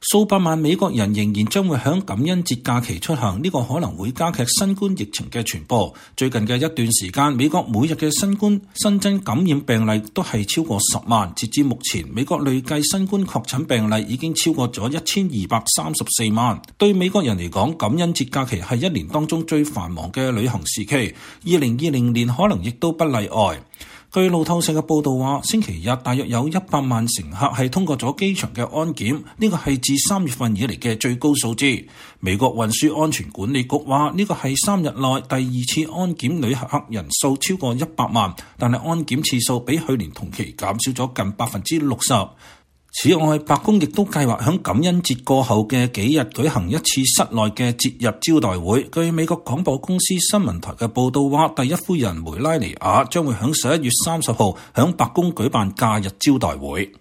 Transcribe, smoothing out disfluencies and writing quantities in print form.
數百萬美國人仍然將會喺感恩節假期出行，呢個可能會加劇新冠疫情嘅傳播。最近嘅一段時間，美國每日嘅新冠新增感染病例都係超過10萬。截至目前，美國累計新冠確診病例已經超過咗1234萬。對美國人嚟講，感恩節假期係一年當中最繁忙嘅旅行時期，2020年可能亦都不例外。據路透社嘅報導話，星期日大約有100萬乘客係通過咗機場嘅安檢，呢個係自3月份以嚟嘅最高數字。美國運輸安全管理局話，呢個係3日內第2次安檢旅客人數超過100萬，但係安檢次數比去年同期減少咗近60%。此外，白宮亦都計劃喺感恩節過後嘅幾日舉行一次室內嘅節日招待會。據美國廣播公司新聞台嘅報導話，第一夫人梅拉尼亞將會喺11月30號喺白宮舉辦假日招待會。